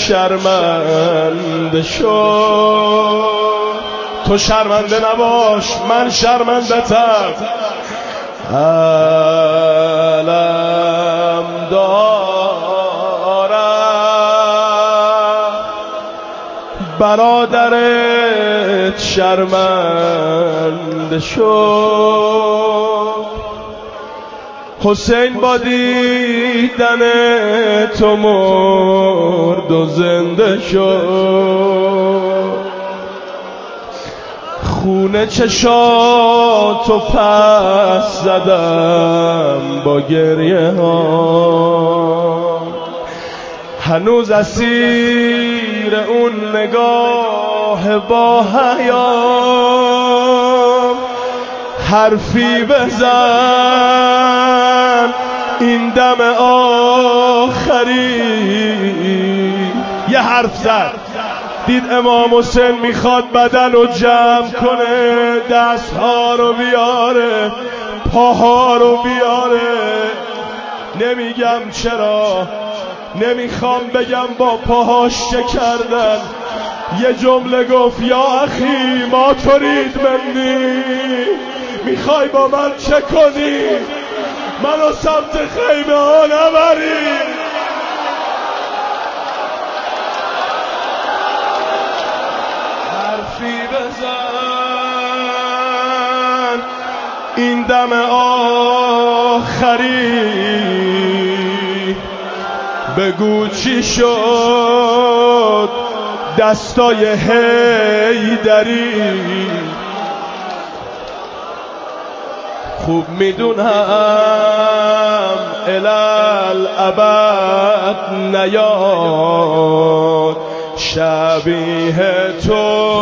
شرمنده شد. تو شرمنده نباش، من شرمنده تر. علم دارم برادرت شرمنده شد. حسین با دیدن تو مرد و زنده شد. خونه چشاتو پس زدم با گریه ها، هنوز اسیر اون نگاه با حیا. حرفی بزن این دم آخری. یه حرف زد، دید امام حسین میخواد بدن رو جمع کنه، دستها رو بیاره، پاها رو بیاره. نمیگم چرا، نمیخوام بگم با پاهاش چه کردن. یه جمله گفت یا اخی ما ترید منی، میخوای با من چه کنی؟ منو سمت خیمه ها نبری. حرفی بزن این دم آخری. بگو چی شد دستای حیدری. خوب میدونم الالابد نیاد شبیه تو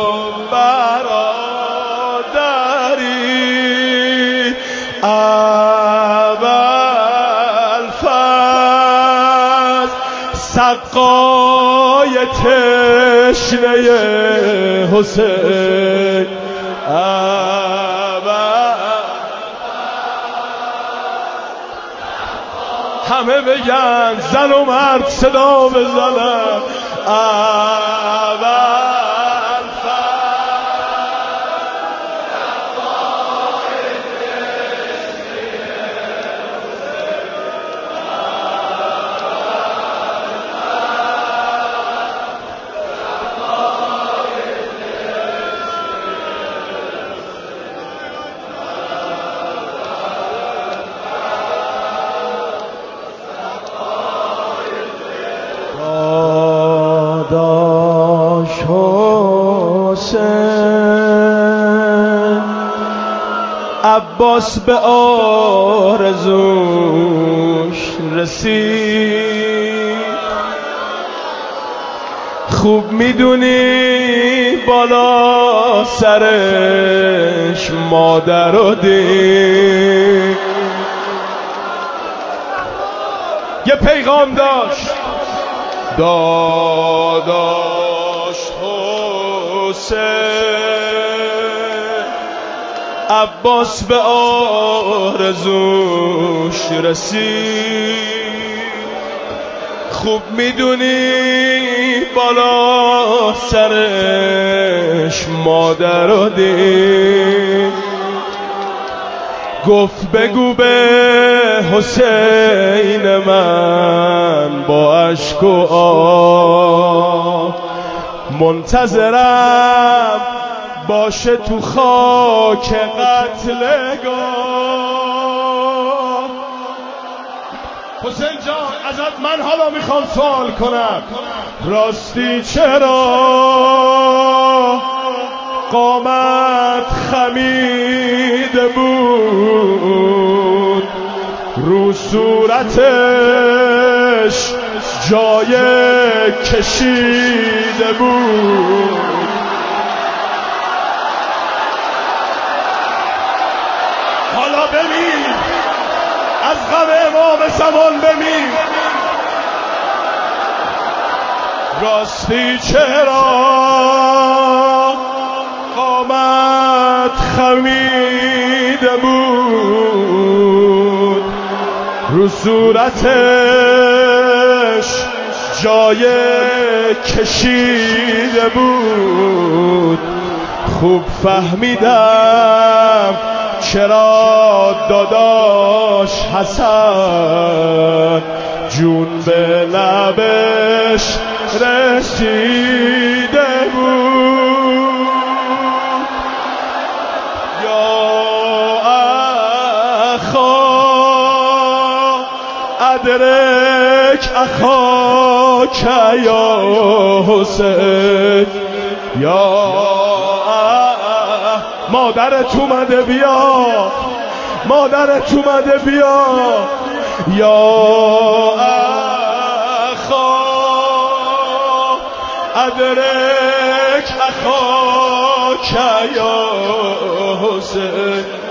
برادری. اول فاز سقای تشنه حسین. همه بگن زن و مرد صدا بزنن. اول داداش حسین عباس به آرزوش رسید. خوب میدونی بالا سرش مادر و دید. یه پیغام داشت داداش حسین. عباس به آرزوش رسید. خوب میدونی بالا سرش مادر و دید. گفت بگو به حسین من با اشک و آه منتظرم باشه تو خاک قتلگاه. حسین جان ازت من حالا میخوام سوال کنم، راستی چرا قامت خمیده بود، رو صورتش جای کشیده بود؟ حالا ببین از غم امام زمان، ببین راستی چرا قامت خمیده بود، رو صورتش جای کشیده بود. خوب فهمیدم چرا داداش حسن جون به لبش رسیده بود. یا اخا ادرک اخاک یا حسین، یا مادرت اومده بیا، مادرت اومده بیا. یا اخا ادرک اخاک یا حسین.